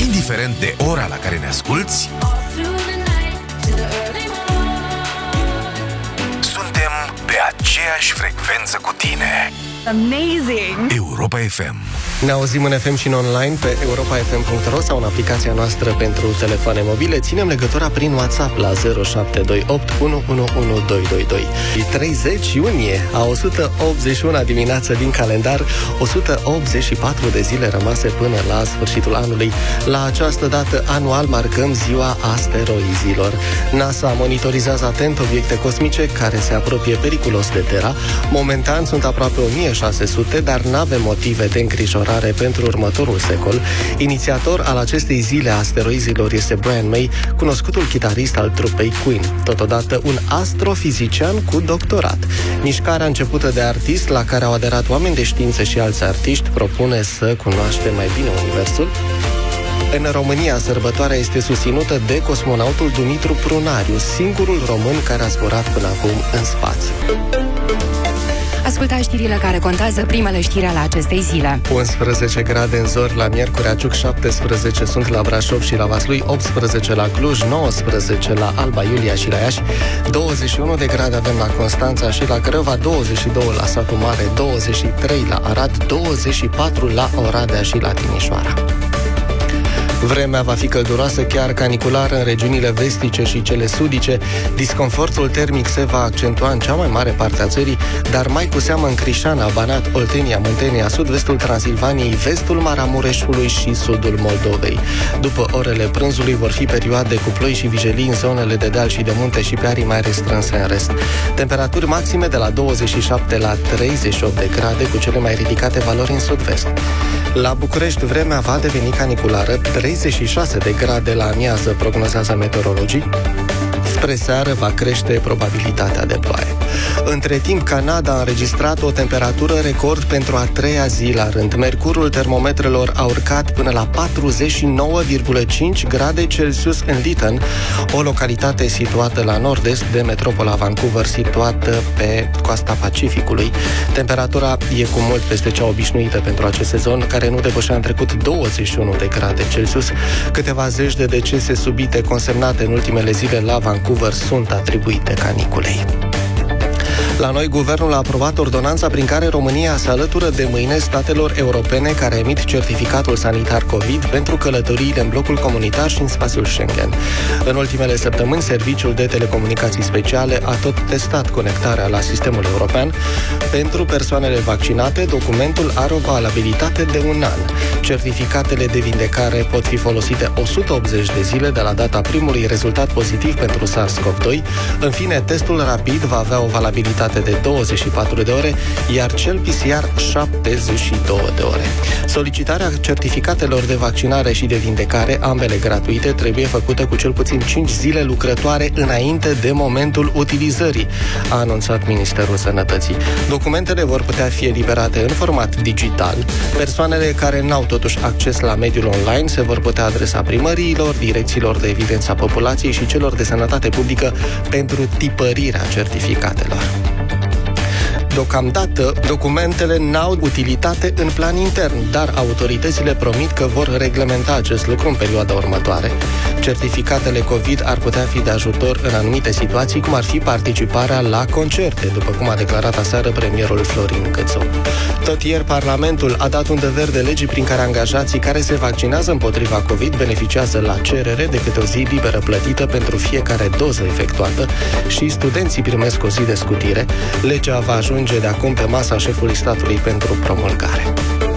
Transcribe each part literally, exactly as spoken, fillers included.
Indiferent de ora la care ne asculți, suntem pe aceeași frecvență cu tine. Amazing! Europa F M. Ne auzim în F M și în online pe europa f m punct r o sau în aplicația noastră pentru telefoane mobile. Ținem legătura prin WhatsApp la zero șapte doi opt unu unu unu doi doi doi. treizeci iunie, a o sută optzeci și unu dimineață din calendar, o sută optzeci și patru de zile rămase până la sfârșitul anului. La această dată anual marcăm ziua asteroizilor. NASA monitorizează atent obiecte cosmice care se apropie periculos de Terra. Momentan sunt aproape o mie șase sute, dar n-avem motive de îngrijorare pentru următorul secol. Inițiator al acestei zile a asteroizilor este Brian May, cunoscutul chitarist al trupei Queen, totodată un astrofizician cu doctorat. Mișcarea începută de artist, la care au aderat oameni de știință și alți artiști, propune să cunoaștem mai bine Universul. În România, sărbătoarea este susținută de cosmonautul Dumitru Prunariu, singurul român care a zburat până acum în spațiu. Ascultați știrile care contează, primele știri ale acestei zile. unsprezece grade în Zor la Miercurea Ciuc, șaptesprezece sunt la Brașov și la Vaslui, optsprezece la Cluj, nouăsprezece la Alba Iulia și la Iași, douăzeci și unu de grade avem la Constanța și la Crăva, douăzeci și doi la Satu Mare, douăzeci și trei la Arad, douăzeci și patru la Oradea și la Timișoara. Vremea va fi călduroasă, chiar caniculară în regiunile vestice și cele sudice. Disconfortul termic se va accentua în cea mai mare parte a țării, dar mai cu seamă în Crișana, Banat, Oltenia, Muntenia, sud-vestul Transilvaniei, vestul Maramureșului și sudul Moldovei. După orele prânzului vor fi perioade cu ploi și vijelii în zonele de deal și de munte și pe arii mai restrânse în rest. Temperaturi maxime de la douăzeci și șapte la treizeci și opt de grade, cu cele mai ridicate valori în sud-vest. La București, vremea va deveni caniculară, treizeci și șase de grade la amiază, prognozează meteorologii. Spre seară va crește probabilitatea de ploaie. Între timp, Canada a înregistrat o temperatură record pentru a treia zi la rând. Mercurul termometrelor a urcat până la patruzeci și nouă virgulă cinci grade Celsius în Lytton, o localitate situată la nord-est de metropola Vancouver, situată pe coasta Pacificului. Temperatura e cu mult peste cea obișnuită pentru acest sezon, care nu depășea în trecut douăzeci și unu de grade Celsius. Câteva zeci de decese subite consemnate în ultimele zile la Vancouver sunt atribuite caniculei. La noi, guvernul a aprobat ordonanța prin care România se alătură de mâine statelor europene care emit certificatul sanitar COVID pentru călătoriile în blocul comunitar și în spațiul Schengen. În ultimele săptămâni, Serviciul de Telecomunicații Speciale a tot testat conectarea la sistemul european. Pentru persoanele vaccinate, documentul are o valabilitate de un an. Certificatele de vindecare pot fi folosite o sută optzeci de zile de la data primului rezultat pozitiv pentru SARS-CoV doi. În fine, testul rapid va avea o valabilitate de douăzeci și patru de ore, iar cel P C R șaptezeci și două de ore. Solicitarea certificatelor de vaccinare și de vindecare, ambele gratuite, trebuie făcută cu cel puțin cinci zile lucrătoare înainte de momentul utilizării, a anunțat Ministerul Sănătății. Documentele vor putea fi eliberate în format digital. Persoanele care n-au totuși acces la mediul online se vor putea adresa primăriilor, direcțiilor de evidență a populației și celor de sănătate publică pentru tipărirea certificatelor. Deocamdată, documentele n-au utilitate în plan intern, dar autoritățile promit că vor reglementa acest lucru în perioada următoare. Certificatele COVID ar putea fi de ajutor în anumite situații, cum ar fi participarea la concerte, după cum a declarat aseară premierul Florin Câțu. Tot ieri, Parlamentul a dat undă verde legii prin care angajații care se vaccinează împotriva COVID beneficiază la cerere de câte o zi liberă plătită pentru fiecare doză efectuată și studenții primesc o zi de scutire. Legea va ajunge de acum pe masa șefului statului pentru promulgare.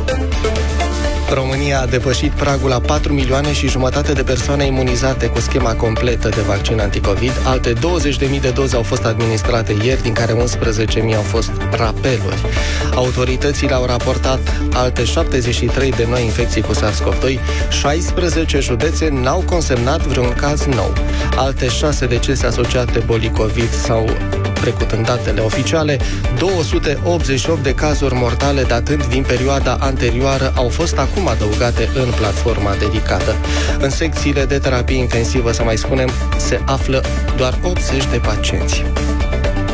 România a depășit pragul la patru milioane și jumătate de persoane imunizate cu schema completă de vaccin anticovid. Alte douăzeci de mii de doze au fost administrate ieri, din care unsprezece mii au fost rapeluri. Autoritățile au raportat alte șaptezeci și trei de noi infecții cu SARS-CoV doi, șaisprezece județe n-au consemnat vreun caz nou. Alte șase decese asociate bolii COVID sau trecut în datele oficiale, două sute optzeci și opt de cazuri mortale datând din perioada anterioară au fost acum adăugate în platforma dedicată. În secțiile de terapie intensivă, să mai spunem, se află doar optzeci de pacienți.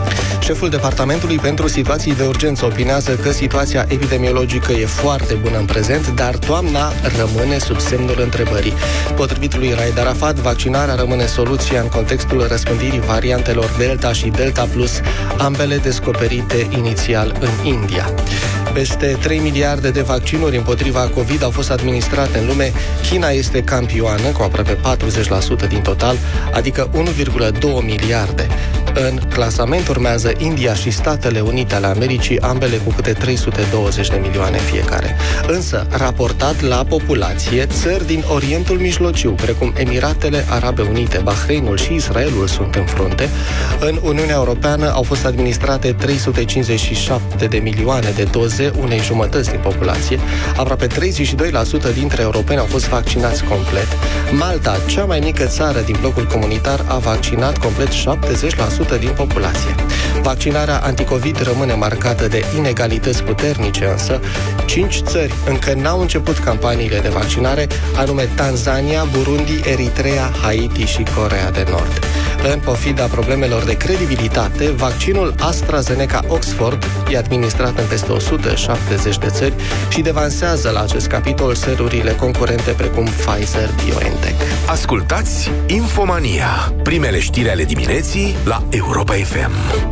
Șeful Departamentului pentru Situații de Urgență opinează că situația epidemiologică e foarte bună în prezent, dar toamna rămâne sub semnul întrebării. Potrivit lui Raed Arafat, vaccinarea rămâne soluția în contextul răspândirii variantelor Delta și Delta Plus, ambele descoperite inițial în India. Peste trei miliarde de vaccinuri împotriva COVID au fost administrate în lume. China este campioană cu aproape patruzeci la sută din total, adică unu virgulă doi miliarde. În clasament urmează India și Statele Unite ale Americii, ambele cu câte trei sute douăzeci de milioane fiecare. Însă, raportat la populație, țări din Orientul Mijlociu, precum Emiratele Arabe Unite, Bahreinul și Israelul sunt în frunte. În Uniunea Europeană au fost administrate trei sute cincizeci și șapte de milioane de doze, unei jumătăți din populație. Aproape treizeci și doi la sută dintre europeni au fost vaccinați complet. Malta, cea mai mică țară din blocul comunitar, a vaccinat complet șaptezeci la sută din populație. Vaccinarea anticovid rămâne marcată de inegalități puternice, însă cinci țări încă n-au început campaniile de vaccinare, anume Tanzania, Burundi, Eritrea, Haiti și Coreea de Nord. În pofida problemelor de credibilitate, vaccinul AstraZeneca Oxford e administrat în peste o sută șaptezeci de țări și devansează la acest capitol serurile concurente precum Pfizer-BioNTech. Ascultați Infomania, primele știri ale dimineții la Europa F M.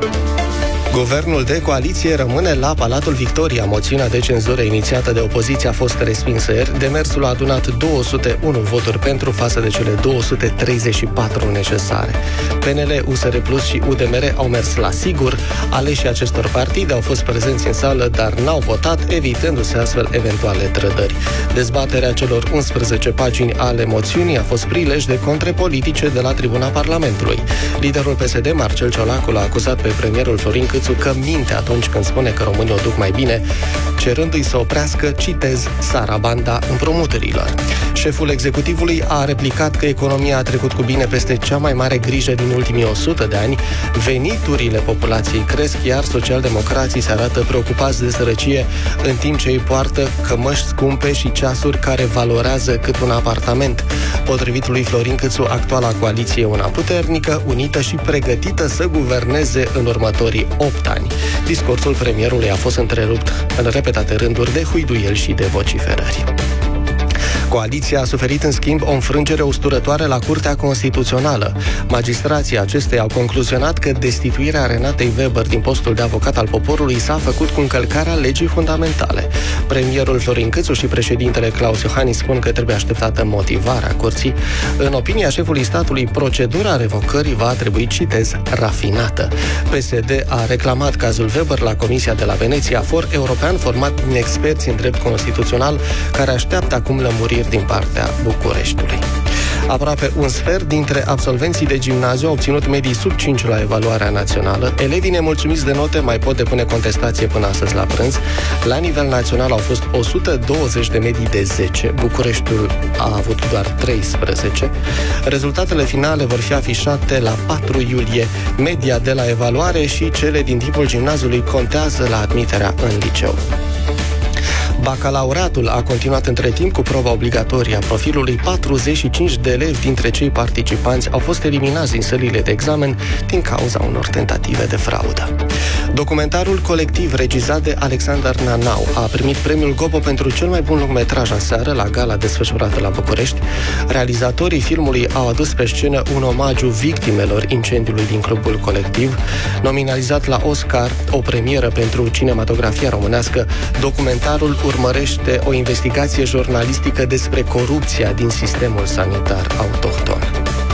Guvernul de coaliție rămâne la Palatul Victoria. Moțiunea de cenzură inițiată de opoziție a fost respinsă ieri. Demersul a adunat două sute unu voturi pentru față de cele două sute treizeci și patru necesare. P N L, U S R Plus și U D M R au mers la sigur. Aleșii acestor partide au fost prezenți în sală, dar n-au votat, evitându-se astfel eventuale trădări. Dezbaterea celor unsprezece pagini ale moțiunii a fost prilej de contre politice de la tribuna Parlamentului. Liderul P S D, Marcel Ciolacu, l-a acuzat pe premierul Florin Câțu că minte atunci când spune că românii o duc mai bine, cerându-i să oprească, citez, sarabanda împrumuturilor. Șeful executivului a replicat că economia a trecut cu bine peste cea mai mare grijă din ultimii o sută de ani, veniturile populației cresc, iar socialdemocrații se arată preocupați de sărăcie, în timp ce îi poartă cămăși scumpe și ceasuri care valorează cât un apartament. Potrivit lui Florin Câțu, actuala coaliție e una puternică, unită și pregătită să guverneze în următorii opt ani. Discursul premierului a fost întrerupt în repetate rânduri de huiduieli și de vociferări. Coaliția a suferit, în schimb, o înfrângere usturătoare la Curtea Constituțională. Magistrații acesteia au concluzionat că destituirea Renatei Weber din postul de avocat al poporului s-a făcut cu încălcarea legii fundamentale. Premierul Florin Câțu și președintele Claus Iohannis spun că trebuie așteptată motivarea curții. În opinia șefului statului, procedura revocării va trebui, citez, rafinată. P S D a reclamat cazul Weber la Comisia de la Veneția, for european format din experți în drept constituțional, care așteaptă acum lămuriri din partea Bucureștiului. Aproape un sfert dintre absolvenții de gimnaziu au obținut medii sub cinci la evaluarea națională. Elevii nemulțumiți de note mai pot depune contestație până astăzi la prânz. La nivel național au fost o sută douăzeci de medii de zece. Bucureștiul a avut doar treisprezece. Rezultatele finale vor fi afișate la patru iulie. Media de la evaluare și cele din timpul gimnaziului contează la admiterea în liceu. Bacalaureatul a continuat între timp cu proba obligatorie a profilului. patruzeci și cinci de elevi dintre cei participanți au fost eliminați din sălile de examen din cauza unor tentative de fraudă. Documentarul colectiv regizat de Alexander Nanau a primit premiul Gobo pentru cel mai bun lungmetraj aseară la gala desfășurată la București. Realizatorii filmului au adus pe scenă un omagiu victimelor incendiului din clubul colectiv. Nominalizat la Oscar, o premieră pentru cinematografia românească, documentarul urmărește o investigație jurnalistică despre corupția din sistemul sanitar autohton.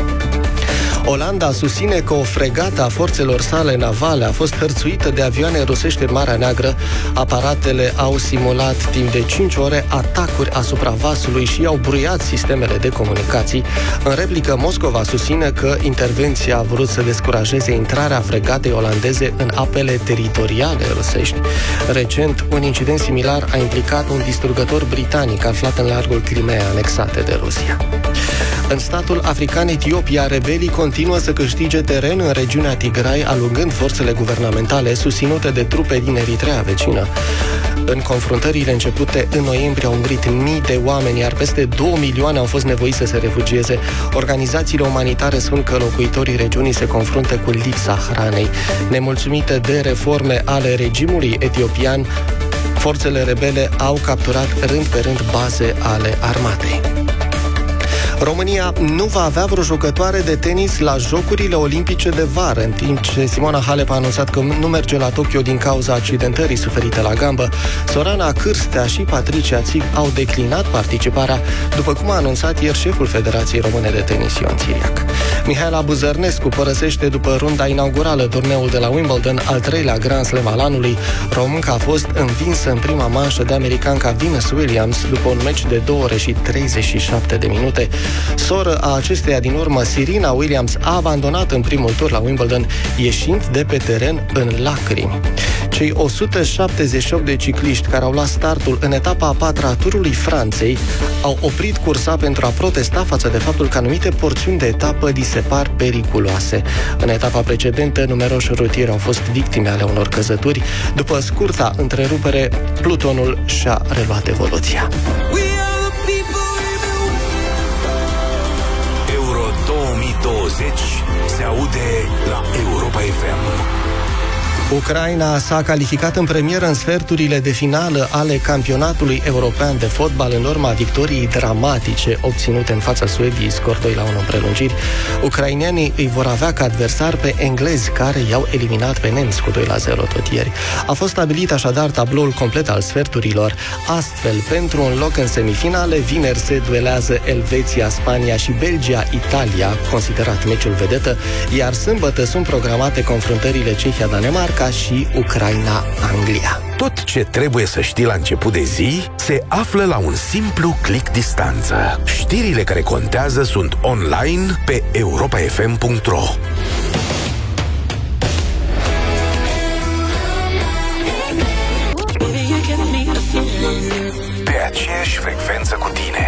Olanda susține că o fregată a forțelor sale navale a fost hărțuită de avioane rusești în Marea Neagră. Aparatele au simulat timp de cinci ore atacuri asupra vasului și au bruiat sistemele de comunicații. În replică, Moscova susține că intervenția a vrut să descurajeze intrarea fregatei olandeze în apele teritoriale rusești. Recent, un incident similar a implicat un distrugător britanic aflat în largul Crimea, anexate de Rusia. În statul african Etiopia, rebelii continuă să câștige teren în regiunea Tigray, alungând forțele guvernamentale susținute de trupe din Eritrea vecină. În confruntările începute în noiembrie au murit mii de oameni, iar peste două milioane au fost nevoiți să se refugieze. Organizațiile umanitare spun că locuitorii regiunii se confruntă cu lipsa hranei. Nemulțumite de reforme ale regimului etiopian, forțele rebele au capturat rând pe rând baze ale armatei. România nu va avea vreo jucătoare de tenis la Jocurile Olimpice de vară, în timp ce Simona Halep a anunțat că nu merge la Tokyo din cauza accidentării suferite la gambă. Sorana Cârstea și Patricia Țig au declinat participarea, după cum a anunțat ieri șeful Federației Române de Tenis, Ion Țiriac. Mihaela Buzărnescu părăsește după runda inaugurală turneul de la Wimbledon, al treilea Grand Slam al anului. Românca a fost învinsă în prima manșă de americanca Venus Williams după un meci de două ore și treizeci și șapte de minute. Soră a acesteia din urmă, Serena Williams, a abandonat în primul tur la Wimbledon, ieșind de pe teren în lacrimi. Cei o sută șaptezeci și opt de cicliști care au luat startul în etapa a patra a Turului Franței au oprit cursa pentru a protesta față de faptul că anumite porțiuni de etapă li se par periculoase. În etapa precedentă, numeroși rutieri au fost victime ale unor căzături. După scurta întrerupere, plutonul și-a reluat evoluția. două mii douăzeci se aude la Europa F M. Ucraina s-a calificat în premieră în sferturile de finală ale campionatului european de fotbal în urma victoriei dramatice obținute în fața Suediei, scor doi la unu în prelungiri. Ucrainenii îi vor avea ca adversari pe englezi, care i-au eliminat pe nemți cu doi la zero tot ieri. A fost stabilit așadar tabloul complet al sferturilor. Astfel, pentru un loc în semifinale, vineri se duelează Elveția, Spania și Belgia, Italia, considerat meciul vedetă, iar sâmbătă sunt programate confruntările Cehia-Danemarca și Ucraina-Anglia. Tot ce trebuie să știi la început de zi se află la un simplu click distanță. Știrile care contează sunt online pe europa f m punct r o. Pe aceeași frecvență cu tine.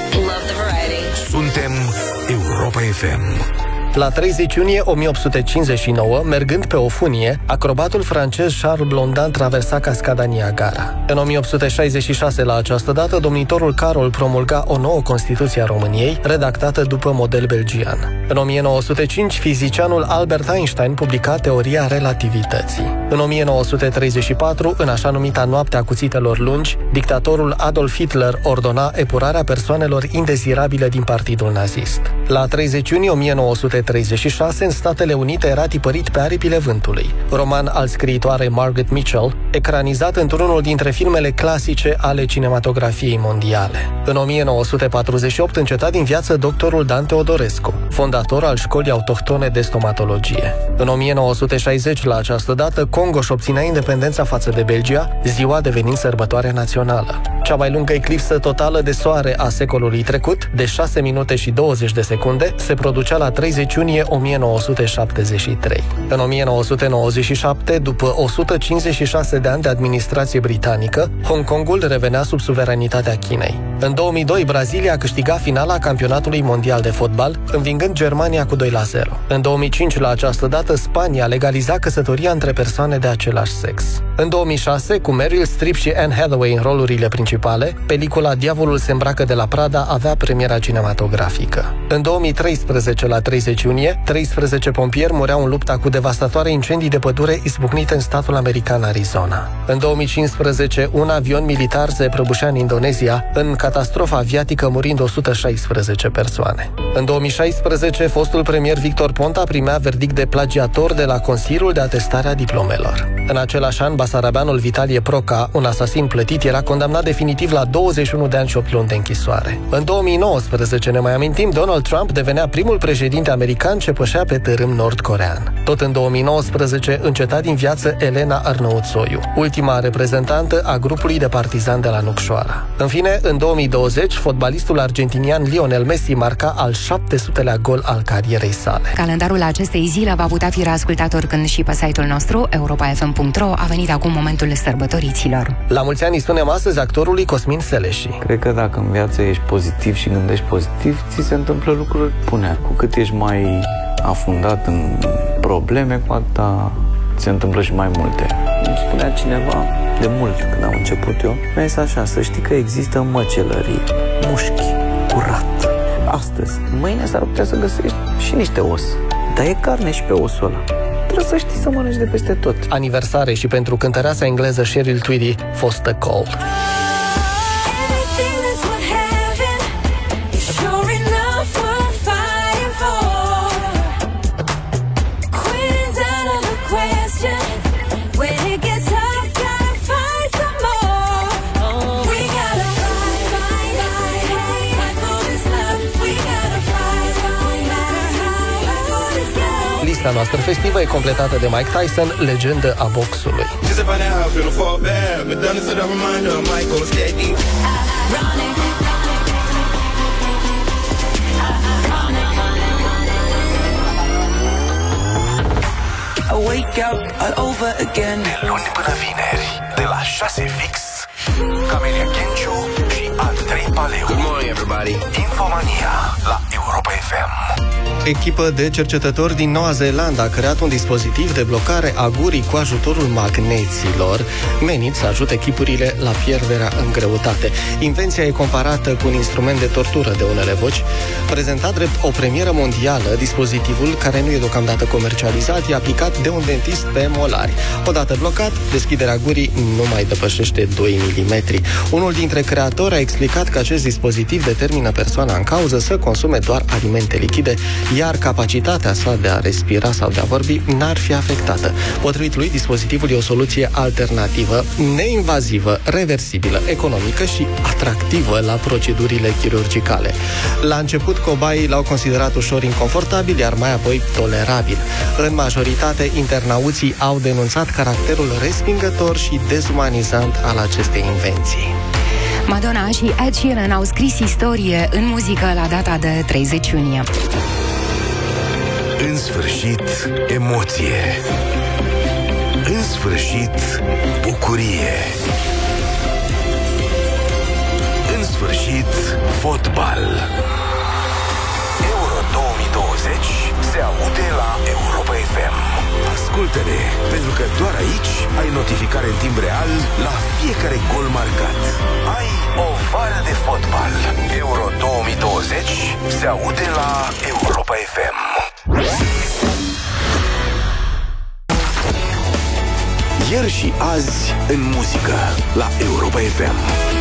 Suntem Europa F M. La treizeci iunie o mie opt sute cincizeci și nouă, mergând pe o funie, acrobatul francez Charles Blondin traversa cascada Niagara. În o mie opt sute șaizeci și șase, la această dată, domnitorul Carol promulga o nouă Constituție a României, redactată după model belgian. În o mie nouă sute cinci, fizicianul Albert Einstein publica teoria relativității. În o mie nouă sute treizeci și patru, în așa numita noapte a cuțitelor lungi, dictatorul Adolf Hitler ordona epurarea persoanelor indezirabile din partidul nazist. La treizeci iunie o mie nouă sute treizeci și șase, în Statele Unite era tipărit Pe aripile vântului, roman al scriitoarei Margaret Mitchell, ecranizat într-unul dintre filmele clasice ale cinematografiei mondiale. În o mie nouă sute patruzeci și opt înceta din viață doctorul Dan Teodorescu, fondator al Școlii Autohtone de Stomatologie. În o mie nouă sute șaizeci, la această dată, Congo își obținea independența față de Belgia, ziua devenind sărbătoare națională. Cea mai lungă eclipsă totală de soare a secolului trecut, de șase minute și douăzeci de secunde, se producea la treizeci iunie o mie nouă sute șaptezeci și trei. În o mie nouă sute nouăzeci și șapte, după o sută cincizeci și șase de ani de administrație britanică, Hong Kongul revenea sub suveranitatea Chinei. În două mii doi, Brazilia câștiga finala campionatului mondial de fotbal, învingând Germania cu doi la zero. În două mii cinci, la această dată, Spania legaliza căsătoria între persoane de același sex. În două mii șase, cu Meryl Streep și Anne Hathaway în rolurile principale, pelicula Diavolul se îmbracă de la Prada avea premiera cinematografică. În două mii treisprezece, la treizeci iunie, treisprezece pompieri mureau în lupta cu devastatoare incendii de pădure izbucnite în statul american Arizona. În două mii cincisprezece, un avion militar se prăbușea în Indonezia, în catastrofa aviatică murind o sută șaisprezece persoane. În două mii șaisprezece, fostul premier Victor Ponta primea verdict de plagiator de la Consiliul de Atestare a Diplomelor. În același an, basarabeanul Vitalie Proca, un asasin plătit, era condamnat definitiv la douăzeci și unu de ani și opt luni de închisoare. În două mii nouăsprezece, ne mai amintim, Donald Trump devenea primul președinte american ce pășea pe tărâm nord-corean. Tot în două mii nouăsprezece, înceta din viață Elena Arnăuțoiu, ultima reprezentantă a grupului de partizani de la Nucșoara. În fine, în două mii douăzeci, fotbalistul argentinian Lionel Messi marca al șapte sutelea gol al carierei sale. Calendarul acestei zile va putea fi reascultat oricând și pe site-ul nostru europa f m punct ro a venit acum momentul sărbătoriților. La mulți ani îi spunem astăzi actorului Cosmin Seleși. Cred că dacă în viață ești pozitiv și gândești pozitiv, ți se întâmplă lucruri bune. Cu cât ești mai afundat în probleme, cu atâta ți se întâmplă și mai multe. Îmi spunea cineva de mult când am început eu, mi-a zis așa, să știi că există măcelării, mușchi, curat. Astăzi, mâine s-ar putea să găsești și niște os, dar e carne și pe osul ăla. Trebuie să știi să mănânci de peste tot. Aniversare și pentru cântăreasa engleză Cheryl Tweedy, Foster Cole. Lista noastră festivă e completată de Mike Tyson, legendă a boxului. De luni până vineri, de la șase fix, Camelia Kenciu și Andrei Paleu. Good morning, everybody. Infomania la Europa F M. Echipă de cercetători din Noua Zeelandă a creat un dispozitiv de blocare a gurii cu ajutorul magneților, menit să ajute echipurile la pierderea în greutate. Invenția e comparată cu un instrument de tortură de unele voci. Prezentat drept o premieră mondială, dispozitivul, care nu e deocamdată comercializat, e aplicat de un dentist pe molari. Odată blocat, deschiderea gurii nu mai depășește doi milimetri. Unul dintre creatori a explicat că acest dispozitiv determină persoana în cauză să consume doar alimente lichide, iar capacitatea sa de a respira sau de a vorbi n-ar fi afectată. Potrivit lui, dispozitivul e o soluție alternativă, neinvazivă, reversibilă, economică și atractivă la procedurile chirurgicale. La început, cobaii l-au considerat ușor inconfortabil, iar mai apoi tolerabil. În majoritate, internauții au denunțat caracterul respingător și dezumanizant al acestei invenții. Madonna și Ed Sheeran au scris istorie în muzică la data de treizeci iunie. În sfârșit, emoție. În sfârșit, bucurie. În sfârșit, fotbal. Euro două mii douăzeci se aude la Europa F M. Ascultă-ne, pentru că doar aici ai notificare în timp real la fiecare gol marcat. Ai o vară de fotbal. Euro două mii douăzeci se aude la Europa F M. Ieri și azi în muzică la Europa F M.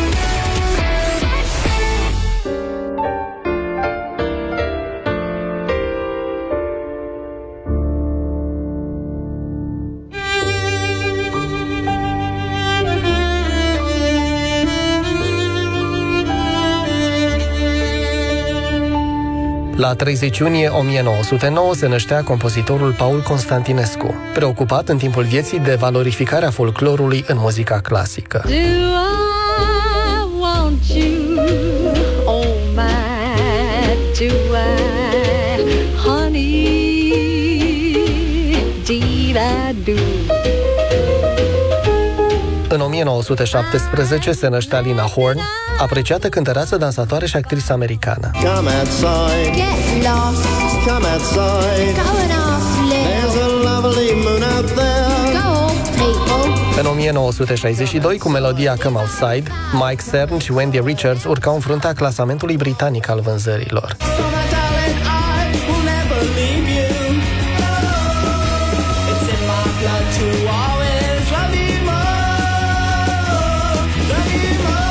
La treizeci iunie o mie nouă sute nouă se năștea compozitorul Paul Constantinescu, preocupat în timpul vieții de valorificarea folclorului în muzica clasică. Do I want you, oh my, do I, honey, did I do? În o mie nouă sute șaptesprezece se năștea Lina Horne, apreciată cântăreață, dansatoare și actriță americană. Come outside, Get lost, come outside. go and ask Lil. There's a lovely moon out there. Go, people. În o mie nouă sute șaizeci și doi, cu melodia Come Outside, Mike Cern și Wendy Richards urcau în fruntea clasamentului britanic al vânzărilor. So my darling, I will never leave you. It's in my blood to always love you more, love you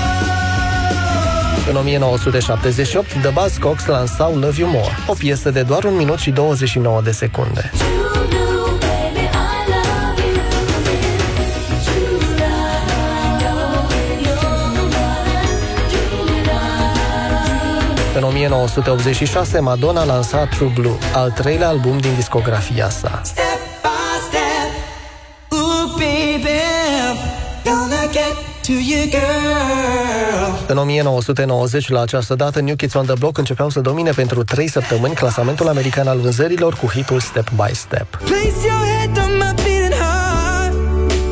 more. În o mie nouă sute șaptezeci și opt, The Buzzcocks lansau Love You More, o piesă de doar un minut și douăzeci și nouă de secunde. În o mie nouă sute optzeci și șase, Madonna lansa True Blue, al treilea album din discografia sa. Step by step, ooh baby, gonna get to you, girl. În o mie nouă sute nouăzeci, la această dată, New Kids on the Block începeau să domine pentru trei săptămâni clasamentul american al vânzărilor cu hitul Step by Step. Place your head on my beating heart.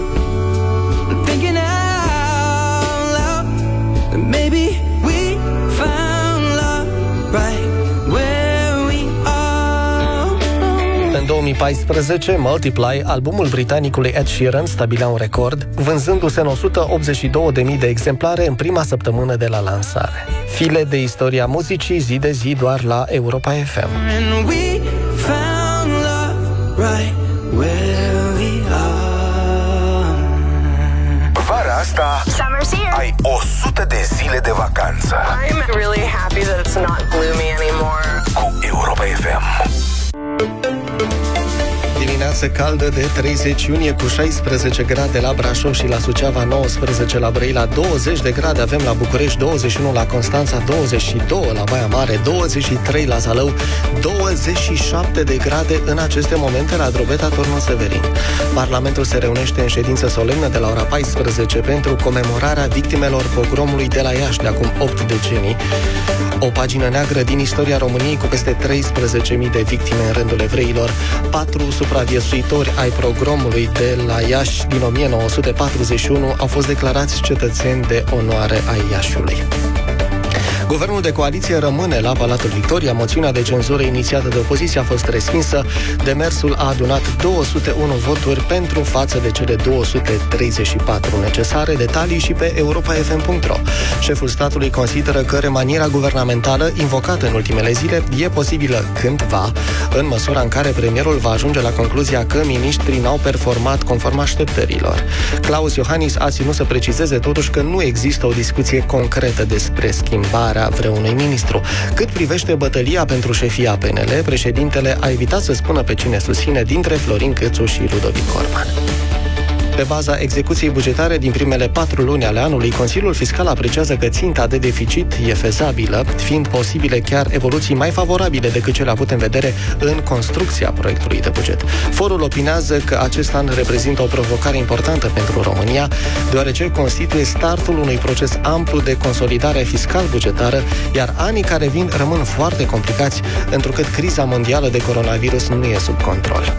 mii paisprezece, Multiply, albumul britanicului Ed Sheeran, stabilea un record, vânzându-se în o sută optzeci și două de mii de exemplare în prima săptămână de la lansare. File de istoria muzicii zi de zi doar la Europa F M. Vara asta ai o sută de zile de vacanță. I'm really happy that it's not gloomy anymore. Cu Europa F M. Dimineață caldă de treizeci iunie cu șaisprezece grade la Brașov și la Suceava, nouăsprezece la Brăila, douăzeci de grade avem la București, douăzeci și unu la Constanța, douăzeci și doi la Baia Mare, douăzeci și trei la Zalău, douăzeci și șapte de grade în aceste momente la Drobeta, Turnul Severin. Parlamentul se reunește în ședință solemnă de la ora paisprezece pentru comemorarea victimelor pogromului de la Iași de acum opt decenii. O pagină neagră din istoria României cu peste treisprezece mii de victime în rândul evreilor, patru supraviețuitori ai pogromului de la Iași din o mie nouă sute patruzeci și unu au fost declarați cetățeni de onoare ai Iașiului. Guvernul de coaliție rămâne la Palatul Victoria. Moțiunea de cenzură inițiată de opoziție a fost respinsă. Demersul a adunat două sute unu voturi pentru față de cele două sute treizeci și patru necesare. Detalii și pe europa f m punct r o. Șeful statului consideră că remaniera guvernamentală invocată în ultimele zile e posibilă cândva, în măsura în care premierul va ajunge la concluzia că miniștrii n-au performat conform așteptărilor. Claus Iohannis a ținut să precizeze totuși că nu există o discuție concretă despre schimbarea vreunui ministru. Cât privește bătălia pentru șefia P N L, președintele a evitat să spună pe cine susține dintre Florin Câțu și Ludovic Orban. Pe baza execuției bugetare din primele patru luni ale anului, Consiliul Fiscal apreciază că ținta de deficit e fezabilă, fiind posibile chiar evoluții mai favorabile decât cele avute în vedere în construcția proiectului de buget. Forul opinează că acest an reprezintă o provocare importantă pentru România, deoarece constituie startul unui proces amplu de consolidare fiscal-bugetară, iar anii care vin rămân foarte complicați, întrucât criza mondială de coronavirus nu e sub control.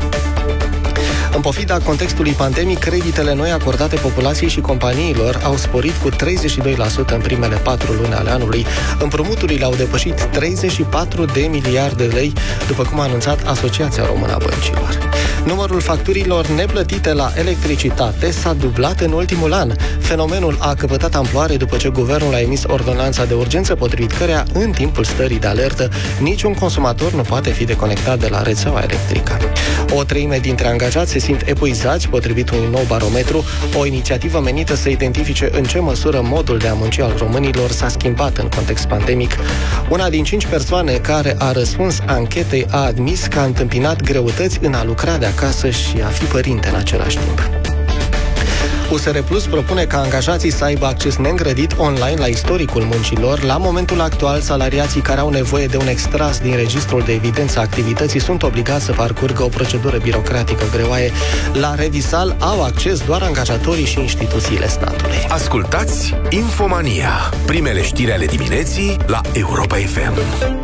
În pofida contextului pandemic, creditele noi acordate populației și companiilor au sporit cu treizeci și doi la sută în primele patru luni ale anului. Împrumuturile au depășit treizeci și patru de miliarde de lei, după cum a anunțat Asociația Română a Băncilor. Numărul facturilor neplătite la electricitate s-a dublat în ultimul an. Fenomenul a căpătat amploare după ce guvernul a emis ordonanța de urgență, potrivit căreia, în timpul stării de alertă, niciun consumator nu poate fi deconectat de la rețeaua electrică. O treime dintre angajați se simt epuizați, potrivit unui nou barometru, o inițiativă menită să identifice în ce măsură modul de a munci al românilor s-a schimbat în context pandemic. Una din cinci persoane care a răspuns anchetei a admis că a întâmpinat greutăți în a lucra de acasă și a fi părinte în același timp. U S R Plus propune ca angajații să aibă acces neîngrădit online la istoricul muncilor. La momentul actual, salariații care au nevoie de un extras din registrul de evidență a activității sunt obligați să parcurgă o procedură birocratică greoaie. La Revisal au acces doar angajatorii și instituțiile statului. Ascultați Infomania, primele știri ale dimineții la Europa F M.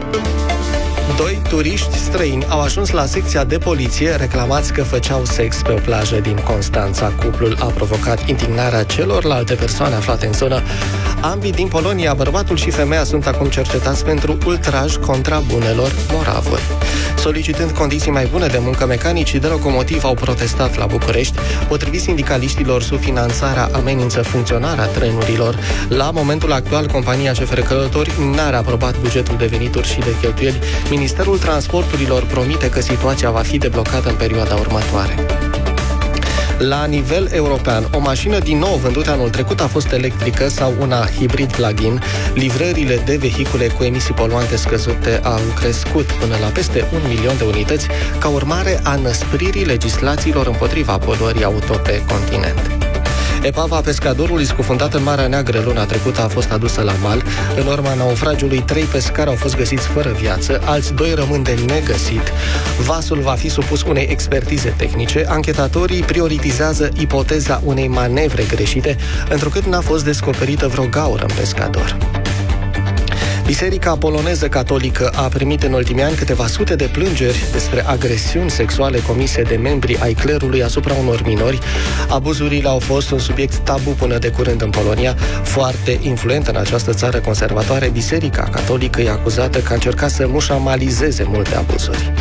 Doi turiști străini au ajuns la secția de poliție reclamați că făceau sex pe o plajă din Constanța. Cuplul a provocat indignarea celorlalte persoane aflate în zonă. Ambii din Polonia, bărbatul și femeia, sunt acum cercetați pentru ultraj contra bunelor moravuri. Solicitând condiții mai bune de muncă, mecanicii de locomotiv au protestat la București. Potrivit sindicaliștilor, subfinanțarea amenință funcționarea trenurilor. La momentul actual, compania C F R Călători n-are aprobat bugetul de venituri și de cheltuieli. Ministerul Transporturilor promite că situația va fi deblocată în perioada următoare. La nivel european, o mașină din nou vândută anul trecut a fost electrică sau una hibrid plug-in. Livrările de vehicule cu emisii poluante scăzute au crescut până la peste un milion de unități, ca urmare a năspririi legislațiilor împotriva poluării auto pe continent. Epava pescadorului scufundată în Marea Neagră luna trecută a fost adusă la mal. În urma naufragiului, trei pescari au fost găsiți fără viață, alți doi rămân de negăsit. Vasul va fi supus unei expertize tehnice. Anchetatorii prioritizează ipoteza unei manevre greșite, întrucât n-a fost descoperită vreo gaură în pescador. Biserica poloneză catolică a primit în ultimii ani câteva sute de plângeri despre agresiuni sexuale comise de membri ai clerului asupra unor minori. Abuzurile au fost un subiect tabu până de curând în Polonia. Foarte influentă în această țară conservatoare, Biserica catolică e acuzată că a încercat să mușamalizeze multe abuzuri.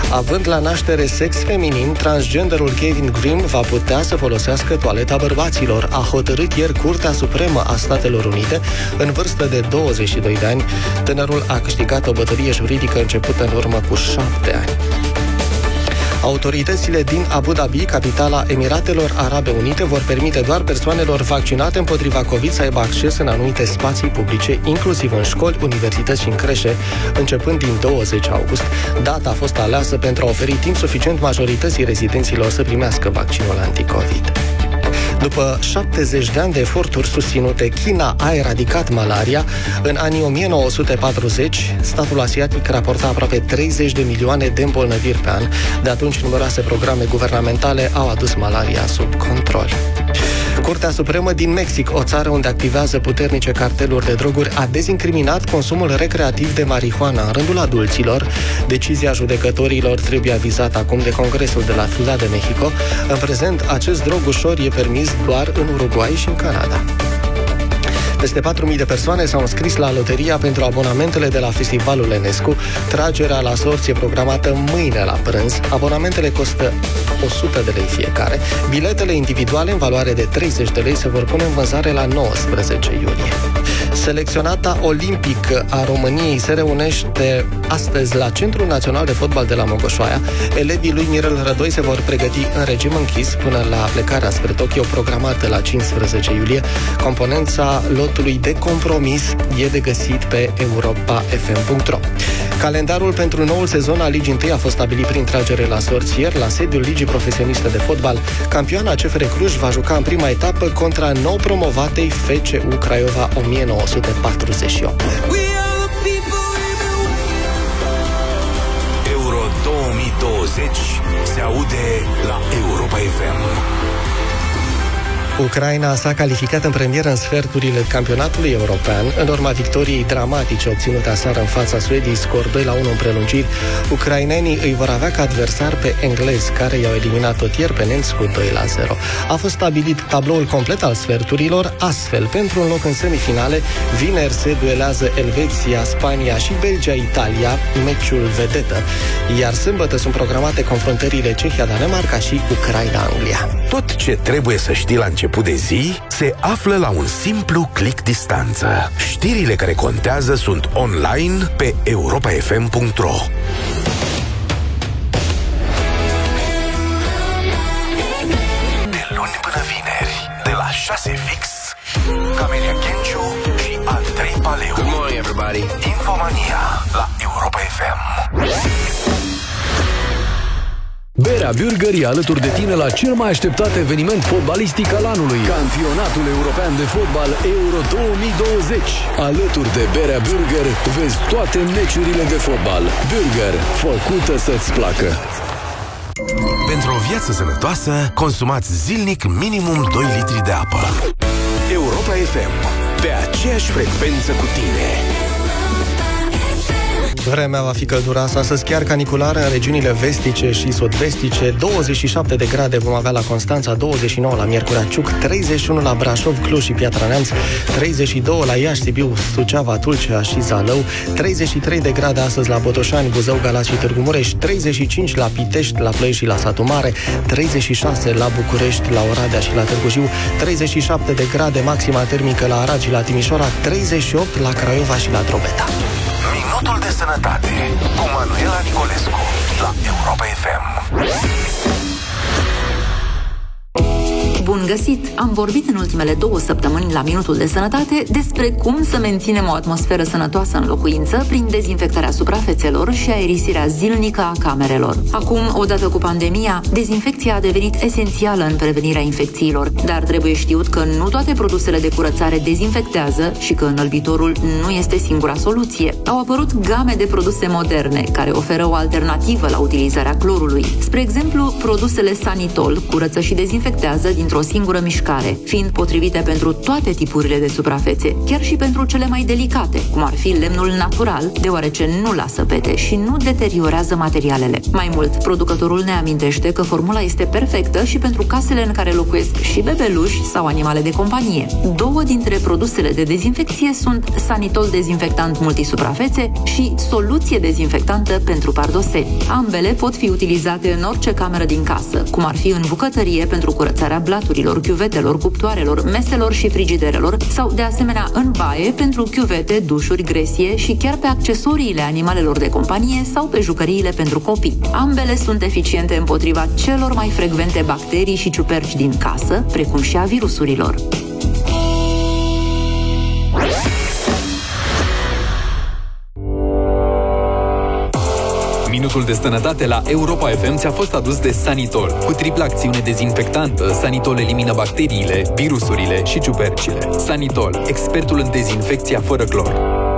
Având la naștere sex feminin, transgenderul Kevin Green va putea să folosească toaleta bărbaților, a hotărât ieri Curtea Supremă a Statelor Unite. În vârstă de douăzeci și doi de ani, tânărul a câștigat o bătălie juridică începută în urmă cu șapte ani. Autoritățile din Abu Dhabi, capitala Emiratelor Arabe Unite, vor permite doar persoanelor vaccinate împotriva COVID să aibă acces în anumite spații publice, inclusiv în școli, universități și în creșe, începând din douăzeci august. Data a fost aleasă pentru a oferi timp suficient majorității rezidenților să primească vaccinul anticovid. După șaptezeci de ani de eforturi susținute, China a eradicat malaria. În anii o mie nouă sute patruzeci, statul asiatic raporta aproape treizeci de milioane de îmbolnăviri pe an. De atunci, numeroase programe guvernamentale au adus malaria sub control. Curtea Supremă din Mexic, o țară unde activează puternice carteluri de droguri, a dezincriminat consumul recreativ de marihuana în rândul adulților. Decizia judecătorilor trebuie avizată acum de Congresul de la Ciudad de Mexico. În prezent, acest drog ușor e permis doar în Uruguay și în Canada. Peste patru mii de persoane s-au înscris la loteria pentru abonamentele de la Festivalul Enescu. Tragerea la sorți e programată mâine la prânz. Abonamentele costă o sută de lei fiecare. Biletele individuale în valoare de treizeci de lei se vor pune în vânzare la nouăsprezece iulie. Selecționata olimpică a României se reunește astăzi la Centrul Național de Fotbal de la Mogoșoaia. Elevii lui Mirel Rădoi se vor pregăti în regim închis până la plecarea spre Tokyo, programată la cincisprezece iulie. Componența lotului de compromis e de găsit pe europa f m punct r o. Calendarul pentru noul sezon al Ligii unu a fost stabilit prin tragere la sorți ieri la sediul Ligii Profesioniste de Fotbal. Campioana C F R Cluj va juca în prima etapă contra nou promovatei F C U Craiova o mie nouă sute patruzeci și opt. Euro două mii douăzeci se aude la Europa F M. Ucraina s-a calificat în premieră în sferturile campionatului european, în urma victoriei dramatice obținute aseară în fața Suediei, scor doi la unu în prelungiri. Ucrainenii îi vor avea ca adversar pe englezi, care i-au eliminat tot ieri pe nemți cu doi la zero. A fost stabilit tabloul complet al sferturilor, astfel, pentru un loc în semifinale, vineri se duelează Elveția, Spania și Belgia-Italia, meciul vedetă, iar sâmbătă sunt programate confruntările Cehia-Danemarca și Ucraina-Anglia. Tot ce trebuie să știi la început de zi se află la un simplu click distanță. Știrile care contează sunt online pe europa f m punct r o. De luni până vineri, de la șase fix, Camelia Kenciu și Andrei Paleu. Good morning, everybody. Infomania la Europa F M. Berea Bürger e alături de tine la cel mai așteptat eveniment fotbalistic al anului, Campionatul European de Fotbal Euro două mii douăzeci. Alături de Berea Bürger vezi toate meciurile de fotbal. Bürger, făcută să-ți placă. Pentru o viață sănătoasă, consumați zilnic minimum doi litri de apă. Europa F M, pe aceeași frecvență cu tine. Vremea va fi călduroasă, astăzi chiar caniculară în regiunile vestice și sud-vestice. douăzeci și șapte de grade vom avea la Constanța, douăzeci și nouă la Miercurea Ciuc, treizeci și unu la Brașov, Cluj și Piatra Neamț, treizeci și doi la Iași, Sibiu, Suceava, Tulcea și Zalău, treizeci și trei de grade astăzi la Botoșani, Buzău, Galați și Târgu Mureș, treizeci și cinci la Pitești, la Plăiești și la Satu Mare, treizeci și șase la București, la Oradea și la Târgu Jiu, treizeci și șapte de grade maxima termică la Arad și la Timișoara, treizeci și opt la Craiova și la Drobeta. Minutul de sănătate cu Manuela Nicolescu la Europa F M. Bun găsit! Am vorbit în ultimele două săptămâni la Minutul de Sănătate despre cum să menținem o atmosferă sănătoasă în locuință prin dezinfectarea suprafețelor și aerisirea zilnică a camerelor. Acum, odată cu pandemia, dezinfecția a devenit esențială în prevenirea infecțiilor, dar trebuie știut că nu toate produsele de curățare dezinfectează și că înălbitorul nu este singura soluție. Au apărut game de produse moderne care oferă o alternativă la utilizarea clorului. Spre exemplu, produsele Sanitol curăță și dezinfectează dintr-o singură mișcare, fiind potrivite pentru toate tipurile de suprafețe, chiar și pentru cele mai delicate, cum ar fi lemnul natural, deoarece nu lasă pete și nu deteriorează materialele. Mai mult, producătorul ne amintește că formula este perfectă și pentru casele în care locuiesc și bebeluși sau animale de companie. Două dintre produsele de dezinfecție sunt Sanitol dezinfectant multisuprafețe și soluție dezinfectantă pentru pardoseli. Ambele pot fi utilizate în orice cameră din casă, cum ar fi în bucătărie pentru curățarea blaturilor, chiuvetelor, cuptoarelor, meselor și frigiderelor sau, de asemenea, în baie pentru chiuvete, dușuri, gresie și chiar pe accesoriile animalelor de companie sau pe jucăriile pentru copii. Ambele sunt eficiente împotriva celor mai frecvente bacterii și ciuperci din casă, precum și a virusurilor. Minutul de sănătate la Europa F M ți-a fost adus de Sanitol. Cu tripla acțiune dezinfectantă, Sanitol elimină bacteriile, virusurile și ciupercile. Sanitol, expertul în dezinfecția fără clor.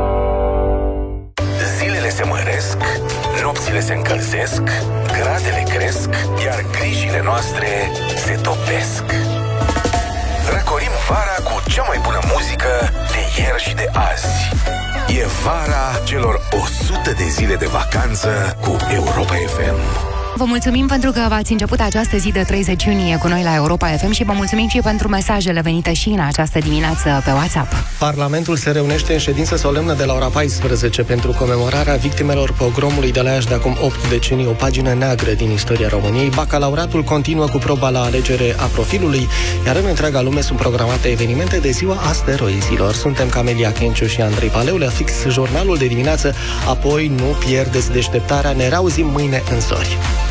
Zilele se măresc, nopțile se încălzesc, gradele cresc, iar grijile noastre se topesc. Răcorim vara cu cea mai bună muzică de ieri și de azi. E vara celor o sută de zile de vacanță cu Europa F M. Vă mulțumim pentru că v-ați început această zi de treizeci iunie cu noi la Europa F M și vă mulțumim și pentru mesajele venite și în această dimineață pe WhatsApp. Parlamentul se reunește în ședință solemnă de la ora paisprezece pentru comemorarea victimelor pogromului de la Iași de acum opt decenii, o pagină neagră din istoria României. Bacalaureatul continuă cu proba la alegere a profilului, iar în întreaga lume sunt programate evenimente de ziua asteroizilor. Suntem Camelia Kenciu și Andrei Paleu, la fix jurnalul de dimineață, apoi nu pierdeți deșteptarea, ne reauzim mâine în zori.